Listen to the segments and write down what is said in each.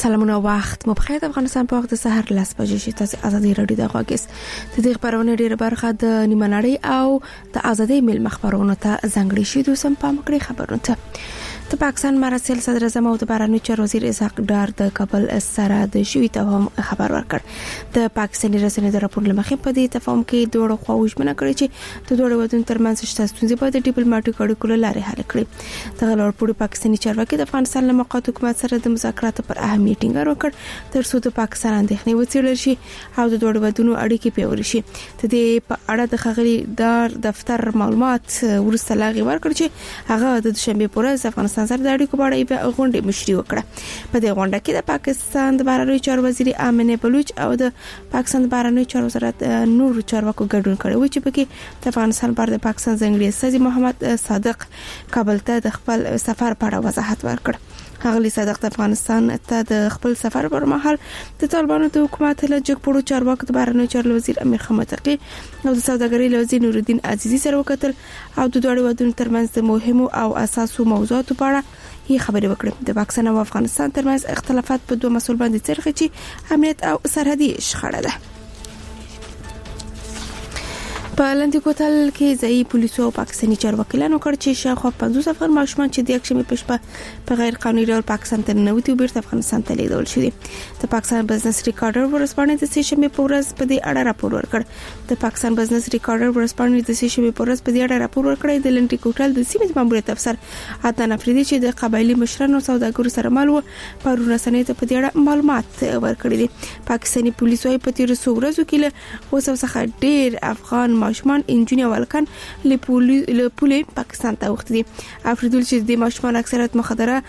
سلامونه وخت مبخیر. افغانستان په وخت د سحر 10 بجې شي. تاسو ازادي رادیو د غوګس د دې خبرونه ډیره برخه د نیمنړی او د ازادي مل مخبرونو ته ځانګړي شي. د سم پامکړي خبرونه ته د پاکستان مرسل صدر اعظم او د بهرنیو چارو وزیر اسحاق ډار د کابل سره د شوی تفاهم خبر ورکړ. د پاکستاني رسنیو د راپور لمخې په دې تفاهم کې دوه خواوشمنه کړې چې د دوه ودونو ترمنځ شته ستونزې په ډیپلوماټیک اړیکو لارې حل کړي. د غلور پاکستاني چارواکي د افغانستان له موقت حکومت سره د مذاکراتو پر اهمیت ټینګار وکړ تر څو د پاکستان اندېښنې وڅېړل شي او د دوه ودونو اړیکې پیاوړې شي. د دې په اړه د خغلی دار دفتر معلومات ورسته لاغي ورکړ چې هغه د شنبه پر ورځ افغانستان سره د اړیکو په اړه یو غونډه مشري وکړه. په دې غونډه کې د پاکستان د بهرنیو چارو وزیر امنه بلوچ او د پاکستان د بهرنیو چارو وزارت نور چارواکو ګډون کړی و چې پکې د افغانستان پر د پاکستان ځنګړي استاذ محمد صادق کابل ته د خپل سفر په اړه وضاحت ورکړ. هغه صادق د افغانستان ته د خپل سفر پر مهال د طالبانو د حکومت له جګپړو چارواکو د بهرنیو چارو وزیر امیر خمتقی او د سوداګرۍ وزیر نور الدین عزیزی سره وکتل او د دوه ودونو ترمنځ د مهمو او اساسو موضوعاتو په اړه هي خبرې وکړې. د پاکستان او افغانستان ترمنځ اختلافات په دوه مسول باندې څرخي چې امنیت او سرحدي شخړه ده. په لاندې کوتل کې ځای پولیسو او پاکستاني چارواکیانو کړ چې شاوخوا 50 افغان ماشومان چې د یکشنبه په شپه په غیر قانوني ډول پاکستان ته ننوتي او بیرته افغانستان ته لیږدول شوي. د پاکستان بزنس ریکارډر ورسپانې د سېشنبه په ورځ په دې اړه راپور ورکړ. د پاکستان بزنس ریکارډر ورسپانې د سېشنبه په ورځ په دې اړه راپور ورکړ. د لاندې کوتل د سیمې ماموریت افسر عدنان افریدي چې د قبایلی مشرانو سوداګرو سره مال و په رسنۍ ته په دې اړه معلومات ورکړي دي. پاکستاني پولیسو په تیر څو ورځو کې له اوسه څخه ډېر افغان ماشومان انجونی ولکن له پولې پاکستان ته وختي. افریدل چې د ماشومان اکثریت مخدره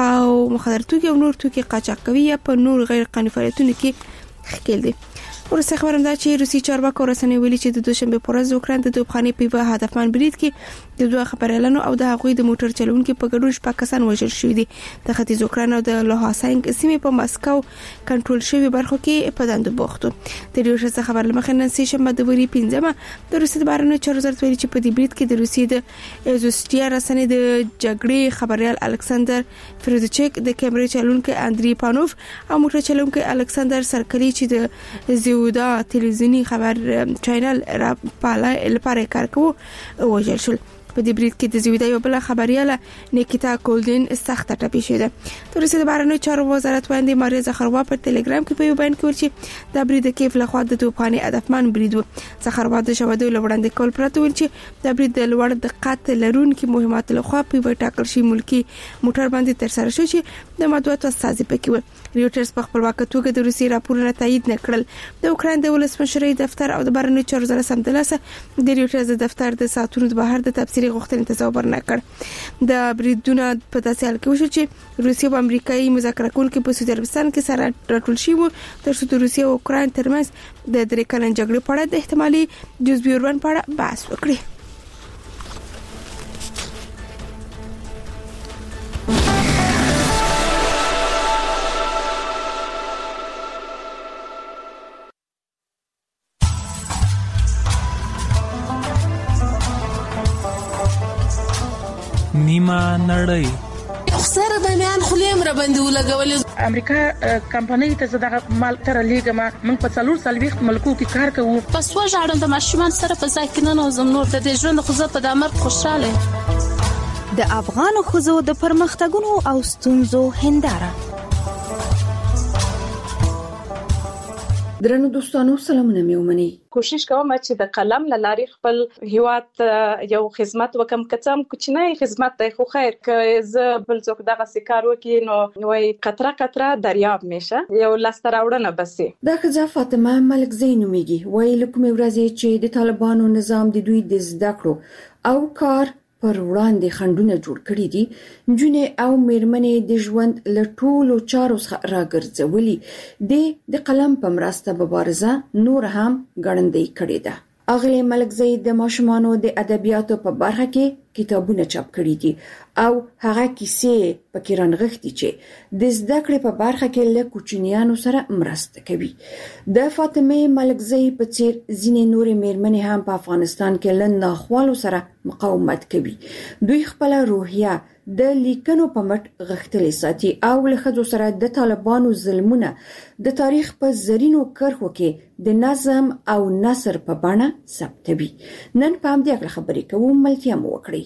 توکي او نور توکي قاچاق کوي یا په نور غیر قانوني فعالیتونو کې ښکېل دي. ورسته خبرم دا چې روسي چارواکو رسنۍ ویلي چې د دوشنبه پر ورځ اوکران د توپخانې په یوه هدفمن برید کې د دوه خبريالانو او د هغوی د موټر چلونکو په ګډون شپږ کسان وژل شوي دي. د ختیځ اوکران او د لوهاسانک سیمې په مسکو کنټرول شوی برخو کې په دندو بوختو. د ریوټرز خبر لمخې نن سه شنبه د وری 15 د روسي د بهرنیو چارو وزارت ویلي چې په دې برید کې د روسي د ایزوستیا رسنۍ د جګړې خبريال الکساندر فروزچک د کیمرې چلونکو اندری پانوف او موټر چلونکو الکساندر سرکلی چې د زیودا تلویزیونی خبر چینل را پاله لپاره کار کوي وژل شول. په دې برید کې د زیودا یو بل خبرياله نیکیتا کولدین سخت ټپي شوه. د روسي د بهرنیو چارو وزارت باندې ماریا زخروا په ټلګرام کې په یو بیان کې ویل چې د برید کیف له خوا د توپخانې هدفمن برید و. زخروا د شواهدو لوړاندې کول پرته ویل چې د برید د لوړ دقت لرونکو مهمات له خوا په ټاکل شي ملکی موټر باندې تر سره شو چې د مطبوعاتو استازي پکې و. ریوټرز په خپل وخت توګه د روسي راپورونه تایید نکړل. د اوکران د ولسمشر دفتر او د بهرنیو چارو وزارت سمدلاسه د ریوټرز دفتر د ساتونو د بهر د تفسیري غوښتنې تصور نه کړ. د بریدونه په داسې حال کې وشو چې روسي او امریکایي مذاکره کوونکي په سعودي عربستان کې سره راټول شي وو تر څو د روسي او اوکران ترمنځ د درې کلن جګړې په اړه د احتمالي جزوي اوربن په اړه بحث وکړي. نیمه نړۍ اکثر باندې خلیم را باندې ولګول. امریکا کمپنۍ ته زده مال تر لیګما موږ په 440 ملکو کې کار کوو. پس وژاړم د ماشومان سره په ځای کې نه نوزم نور د ژوند خو زه په دامر خوشاله. د افغان خزو د پرمختګونو او ستونزو هنداره. درنو دوستانو سلامونه مې ومني. کوشش کوم چې د قلم لاري خپل هیواد یو خدمت وکم کڅم کوچنی خدمت دی خو خیر که زه بل څوک دغه سکار وکي نو وای قطره قطره دریاب میشه یو لاستراوړنه بسي. دا خزه فاطمه ملک زینومیږي وای لکه ورځې چې د طالبانو نظام د دوی د زده کړو او کار پر وړاندې خندونه جوړ کړی دي. جنې او میرمنې د ژوند له ټولو چارو څخه راګرځولي د قلم په مرسته مبارزه نور هم ګړندۍ کړې ده. اغلی ملک زید د ماشومانو د ادبیاتو په برخه کې کتابونه چاپ کړي دي او هغه کیسې پکې رانغښتي چې د زده کړې په برخه کې له کوچنیانو سره مرسته کوي. د فاطمه ملک زید په څیر ځینې نورې میرمنې هم په افغانستان کې له ناخوالو سره مقاومت کوي. دوی خپل روحیه د لیکنو په مټ غښتلې ساتي او له ښځو سره د طالبانو ظلمونه د تاریخ په زرینو کرښو کې د نظم او نثر په بڼه ثبتوي. نن په همدې اړه خبرې کوو، ملتیا مو وکړئ.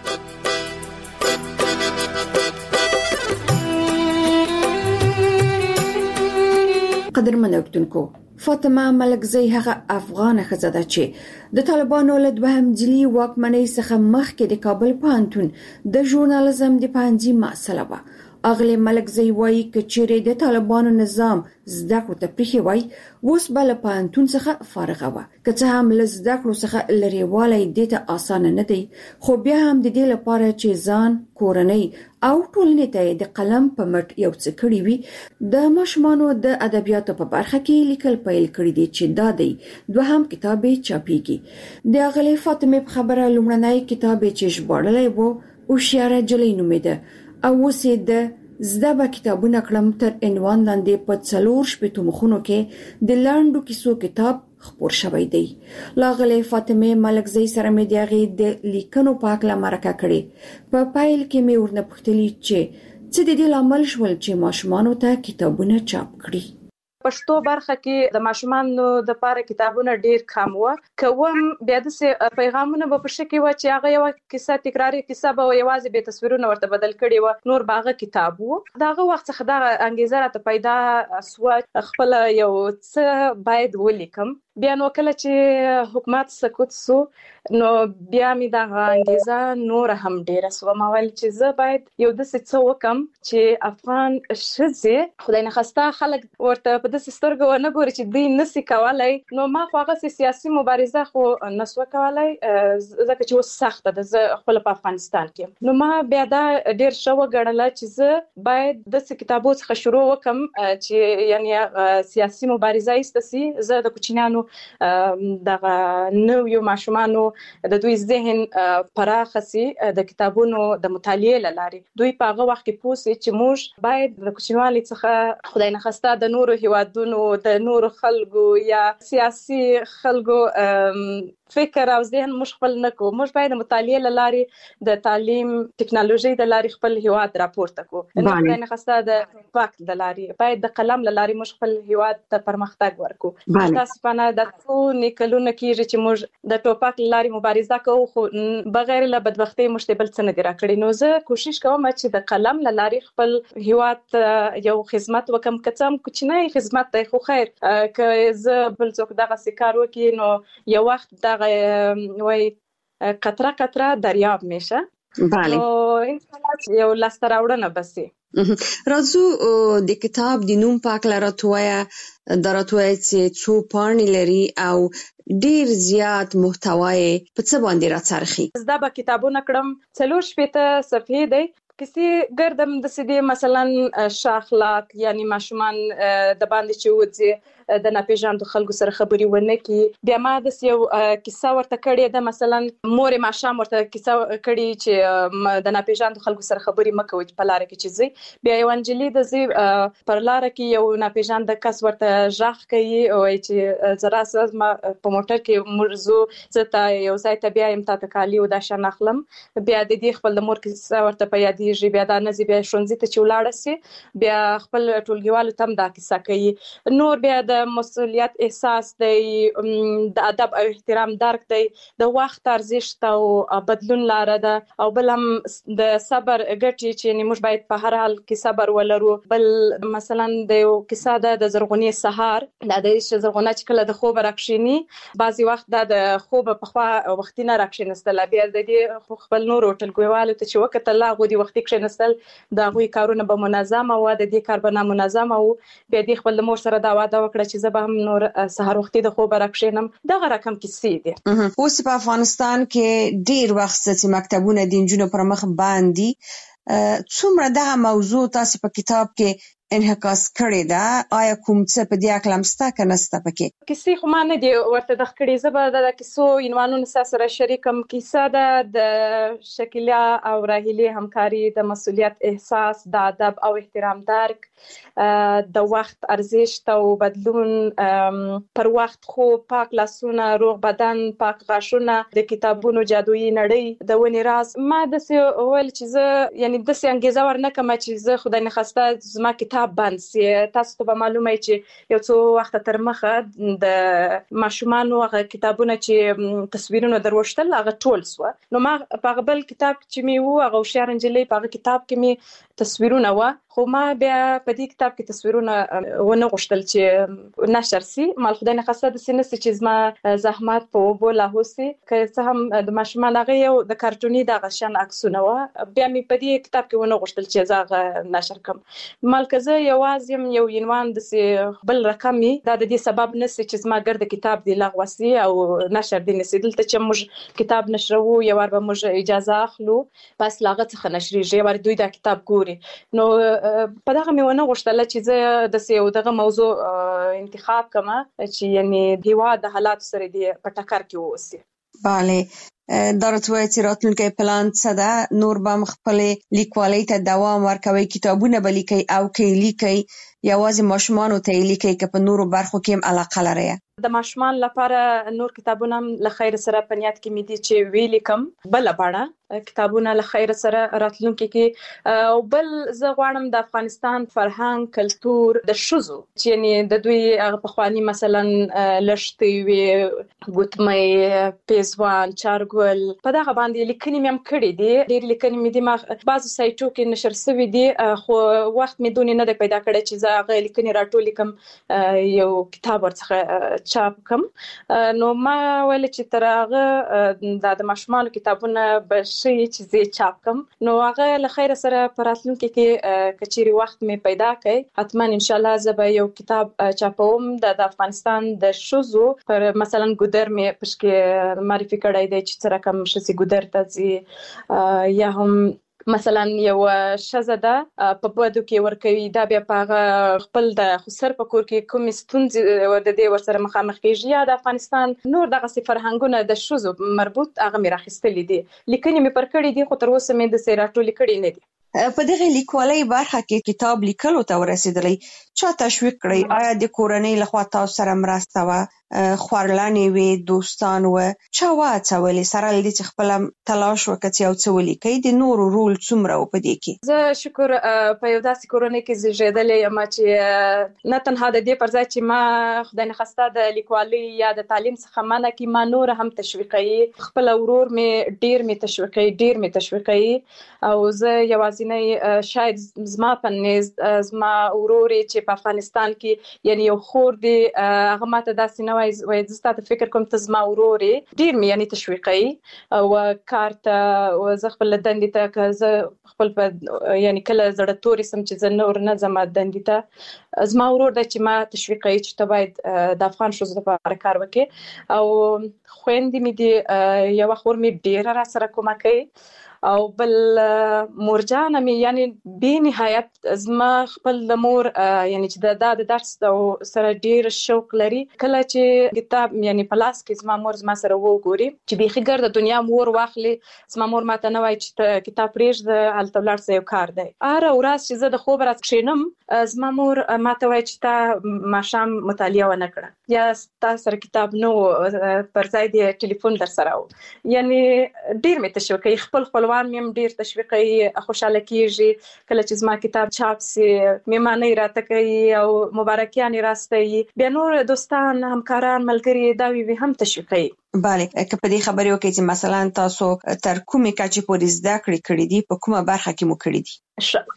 قدرمن اوریدونکو، فاطمه ملکزی هغه افغانه ښځه ده چې د طالبانو له دوهم ځلي واکمنۍ څخه مخکې د کابل پوهنتون د ژورنالیزم د پوهنځي محصله وه. اغلې ملکزی وایي که چیرې د طالبانو نظام زده کړو ته پریښی وای، اوس به له پوهنتون څخه فارغه وه. که څه هم له زده کړو څخه لرېوالی دې ته اسانه نه دی، خو بیا هم د دې لپاره چې ځان، کورنۍ او ټولنې ته د قلم په مټ یو څه کړي وي، د ماشومانو د ادبیاتو په برخه کې لیکل پیل کړي دي چې دا دی دوهم کتاب یې چاپیږي. د اغلې فاطمه په خبره لومړنی کتاب چې ژباړلی و هوښیاره نجلۍ نومیده او اوس یې د زده به کتابونه کړم تر عنوان لاندې په 4 مخونو کې د لنډو کیسو کتاب خپور شوی دی. لاغلې فاطمه ملکزی سره مې د هغې د لیکنو په هکله مرکه کړې. په پیل کې مې ورنه پوښتلي چې څه د دې لامل شول چې ماشومانو ته کتابونه چاپ کړي. پښتو برخه کې د ماشومانو د لپاره کتابونه ډیر کم و. کوم بیا د پیغامونه په شکل و چې هغه یو کیسه تکراری کیسه به یوازې به تصویرونه ورته بدل کړي و، نور باغه کتاب وو. داغه وخت څخه دا انګیزه راته پیدا سو خپل یو څه باید ولیکم. بیا نو کله چې حکومت سقوط سو نو بیا می دا انګیزه نور هم ډیره سو. ما ویل چې زه باید یو د څه وکم چې افغان ښځې خدای نه خواسته خلک ورته په داسې سترګو نه ګوري چې دوی نسی کولای. نو ما خو هغه سیاسي مبارزه خو نسو کولای ځکه چې اوس سخته ده خپل په افغانستان کې. نو ما بیا دا ډیر شو غړله چې زه باید د کتابو څخه شروع وکم چې یعنی سیاسي مبارزه ایستسي. زه د کوچنیانو دغه نویو ماشومانو د دوی ذهن پراخسي د کتابونو د مطالعې لاري. دوی په هغه وخت کې پوښي چې موږ باید د کوچنیوالي څخه خدای نه خواسته د نورو هیوادونو د نورو خلکو یا سیاسي خلکو فکر او ذهن موږ خپل نه کوو. موږ باید د مطالعې لاري د تعلیم ټکنالوژي د لاري خپل هیواد راپورته کوو. خدای نه خواسته د وخت د لاري باید د قلم لاري موږ خپل هیواد ته پرمختګ ورکو. تاسو په نه د څو نکلونه کېږي چې موږ د ټوپک لاري مبارزه کوو، خو بغیر له بدبختۍ مشتبل څه نه دی راکړي. نو زه کوشش کوم چې د قلم لاري خپل هیواد یو خدمت وکم، کڅم کوچنی خدمت دی خو خیر که زه بل څوک دغه کار وکړي نو یو وخت دغه وای قطره قطره دریاب میشه. بله ان شاء الله یو لاستر راوړنه بسي. راځو د کتاب د نوم پاک لراتویا دراتویا چې څو پاڼې لري او ډیر زیات محتوای په څه باندې راڅرخي. زدا به کتابونه کړم 4 صفحې دی. کسی ګردم د سدي مثلا شاخلاق یعنی ماشومان د باندې چې وځي د ناپېژاندو خلکو سره خبري ونه کی. بیا ما د یو کیسه ورته کړې ده، مثلا مور ماشام ورته کیسه کړې چې د ناپېژاندو خلکو سره خبري مکوي په لار کې چې زی. بیا یو انجلی د زی پر لار کې یو ناپېژاند کس ورته ژغ کوي او چې زرا ساز ما په موټر کې مرزو زته یو ځای ته بیا امتا تکالی او د شان اخلم. بیا د دې خپل د مور کیسه ورته پیادېږي. بیا د نزی بیا شونځي ته چولاړه سي. بیا خپل ټولګیوالو تم دا کیسه کوي. نور بیا د مسؤلیت احساس دی، د ادب او احترام درک دی، د وخت ارزښت او بدلون لار ده، او بل هم د صبر ګټي چې موږ باید په هر حال کې صبر ولرو. بل مثلا د یو کیسه ده د زرغونی سهار، دا د زرغونه چې کله د خوب راکښینی بعضی وخت د خوب په خوا وختینه راکښینستل. بیا د دې خپل نور ټولګیوالو ته چې وخت الله غوډي وخت کښینستل دا غوي کارونه به منظم او د دې کار به نامنظم او بیا د خپل مور سره دا وعده وکړه چې زه به هم نور سحر وختي د خوب راکښینم. دغه رقم کیسې دي. اوس په افغانستان کې ډیر وخت چې مکتبونه د نجونو پر مخ باندې څومره دغه موضوع تاسو په کتاب کې انعکاس کړی ده؟ آیا کوم څه په دې اړه مستا کنهسته پکې؟ کیسې خو ما نه دی ورته د خکړې زبر د کیسو عنوانونو سره شریکم. کیسه ده د شکیلا او راهیلې همکاري، د مسؤلیت احساس، د ادب او احترام درک، د وخت ارزښت او بدلون، پر وخت خو پاک لاسونه، روغ بدن، پاک غاښونه، د کتابونو جادویي نړۍ، د ونې راز. ما داسې ویل چې زه یعنی داسې انګیزه ورنکم چې زه خدای نخواسته زما کتاب بند سي. تاسو ته به معلومه چې یو څو وخت تر مخه د ماشومانو هغه کتابونه چې تصویرونه دروشتل هغه ټول سو. نو ما په بل کتاب چې می وو هغه هوښیار انجلۍ په هغه کتاب کې می تصویرونه و، خو ما بیا په دې کتاب کې تصویرونه ونه غوښتل چې نشر سي. مال خدای نخواسته د سینې چې زما زحمت په وبو لاهوسي که څه هم د ماشومان هغه یو د کارټوني د غشن عکسونه و، بیا می په دې کتاب کې ونه غوښتل چې زه نشر کم. مال که زه یوازې یو عنوان د بل رقمي دا د دې سبب نشي چې زما ګرد کتاب دی لغوسي او نشر دی نشي. دلته چې موږ کتاب نشرو یو ور به موږ اجازه اخلو بس لاغه څخه نشریږي ور دوی دا کتاب ګوري. نو په دغه مې ونه غوښتل چې زه د یو دغه موضوع انتخاب کما چې یعنی دیوا د حالات سره دی په ټکر کې ووسی. bale درته وایي چې راتلونکي پلان څه ده؟ نور به خپل لیکوالۍ ته دوام ورکوي، کتابونه به لیکي او کې لیکي یوازې ماشومانو ته لیکي که په نورو برخو کې هم علاقه لري؟ د ماشومان لپاره نور کتابونه له خیر سره په نیت کې مې دي چې ویلیکم بل باندې کتابونه له خیر سره راتلونکي کې. او بل زه غواړم د افغانستان فرهنګ، کلتور، د شذو چې یعنی د دوی هغه پخوانی مثلا لشتي وي، ګوتمې، پیزوان، چارګل، په دغه باندې لیکنې مې هم کړې دي. ډېر لیکنې مې دي ما بعضو سایټو کې نشر شوي دي، خو وخت مې دونې نه دی پیدا کړی چې زه هغه لیکنې راټولې کم یو کتاب ورڅخه چاپ کم. نو ما ویل چې تر هغه د ماشومانو کتابونه به شي چې زه چاپ کم. نو هغه له خیر سره په راتلونکي کې کچيري وخت مې پیدا کړي حتما ان شاء الله زه به یو کتاب چاپوم د افغانستان د شذو پر مثلا ګودر مې پښکې معرفي کړی دی چې څه رقم شسي ګودر ته زی یا هم مثلا یو شزه ده په بودو کې ورکوي دا بیا په خپل د خسر په کور کې کوم ستونزې د دې ورسره مخامخ کیږي. یا د افغانستان نور دغه فرهنګونه د شذو مربوط هغه مې راخستلې دي، لیکنې مې پر کړې دي، خو تر اوسه مې د سیراټولې کړې نه دي. په دغه لیکوالۍ برخه کې کتاب لیکلو ته ورسېدلې چا تشویق کړی؟ آیا د کورنۍ لخوا تاسو سره مرسته و، خورلانې وي، دوستان و، چا واچولې سره لدې چې خپل تلاش وکړي او څه ولیکي؟ د نورو رول څومره و په دې کې؟ زه شکر په یو داسې کورنۍ کې زیږیدلې یم چې نه تنها د دې پر ځای چې ما خدای نخواسته د لیکوالۍ یا د تعلیم څخه منع کړي، ما نور هم تشویقوي. خپل ورور مې ډیر مې تشویقوي او زه یوازې نه شاید زما پنيز زما وروري چې په افغانستان کې یعنی یو خور دی هغه ماته داسې نه وای زه ستاسو فکر کوم ته زما وروري ډیر مې یعنی تشویقي او کارته او زه خپل دندې ته که زه خپل په یعنی کله زړه تورې سم چې زه نور نه زما دندې ته زما ورور دی چې ما تشویقي چې ته باید د افغان شذو لپاره کار وکړي. او خويندې مې دي یو خور مې ډیر را سره کومه کوي او بل مورجان مې یعنی به نهایت زما خپل مور یعنی چې د درس سره ډیر شوق لري. کله چې کتاب یعنی پلاس کې زما مور زما سره وګوري چې به خګر د دنیا مور واخلي، زما مور ماته نه وای چې کتاب پرېږده هلته ولاړ سه یو کار دی. اره ورځ چې زه د خوب راځم زما مور ماته وای چې تا ماشام مطالعه ونه کړه یا تاسو سره کتاب نو پر ځای دی ټلیفون در سره و. یعنی ډیر مې تشویقي، خپل خپلوان مې ډیر تشویقي، خوشاله کیږي کله چې زما کتاب چاپ سي، میمانه راته کوي او مبارکیان راستي، بیا نور دوستان، همکاران، ملګري دا وی هم تشویقي. bale که په دې خبرې وکړي چې مثلا تاسو تر کومې کچې پورې زده کړې دي، په کومه برخه کې مو کړې دي؟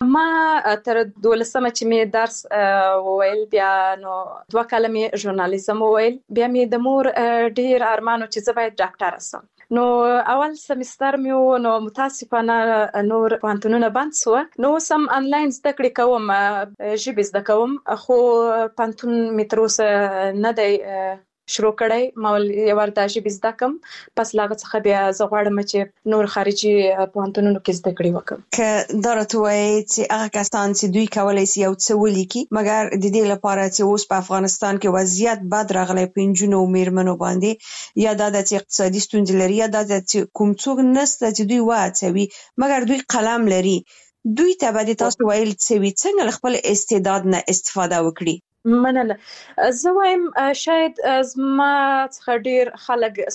ما تر 12مه چې مې درس وویل بیا نو 2 کاله مې ژورنالیزم وویل، بیا مې د مور ډیر ارمانو چې زه باید ډاکټر شم. نو اول سمستر مې نو متاسفانه نور پوهنتونونه بند شو، نو سم انلاین زده کړې کوم، ژبې زده کوم، خو پوهنتون مې تر اوسه نه دی شروع کړی ما یو ورته ژبه زده کوم پس لاغه څخه بیا زه غواړم چې نور خارجي پوهنتونونو کې زده کړې وکړم که درته وایي چې هغه کسان چې دوی کولای شي یو څه ولیکي مګر د دې لپاره چې اوس په افغانستان کې وضعیت بد راغلی په نجونو او میرمنو باندې یا دا چې اقتصادي ستونزې لري یا دا چې کوم څوک نشته چې دوی وهڅوي مګر دوی قلم لري دوی ته به تاسو ویل څنګه له خپل استعداد نه استفاده وکړي مننه. زه وایم شاید زما څخه ډیر خلک